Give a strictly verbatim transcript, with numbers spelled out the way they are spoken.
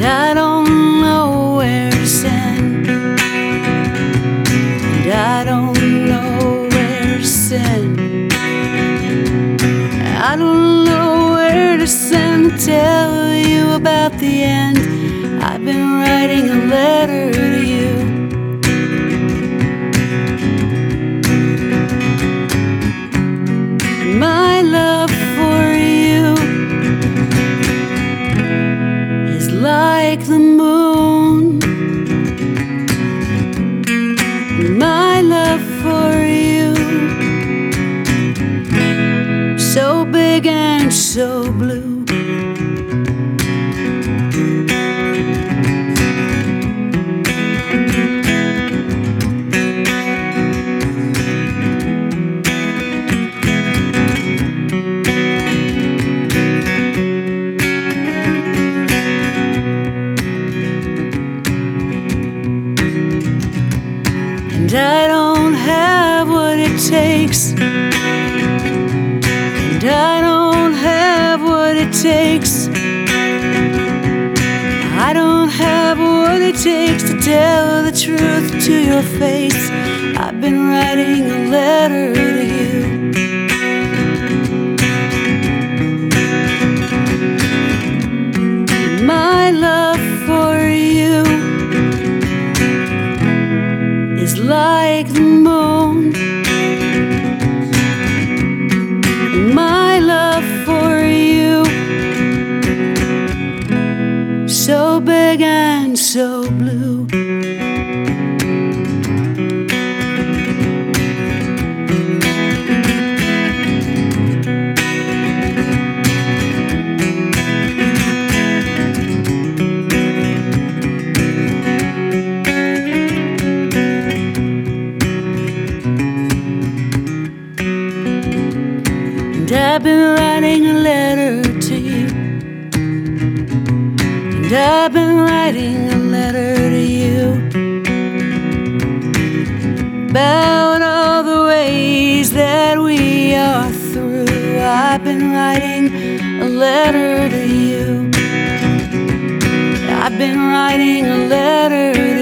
I don't know where to send, and I don't know where to send. I don't know where to send to tell you about the end. I've been writing a letter to you. My love for you is like the moon. My love for you, so big and so blue. And I don't have what it takes, and I don't have what it takes. I don't have what it takes to tell the truth to your face. I've been writing a letter to you. My love for you is like the moon. My love for you, so big and so blue. And I've been writing a letter to you, and I've been writing a letter to you about all the ways that we are through. I've been writing a letter to you. I've been writing a letter to you.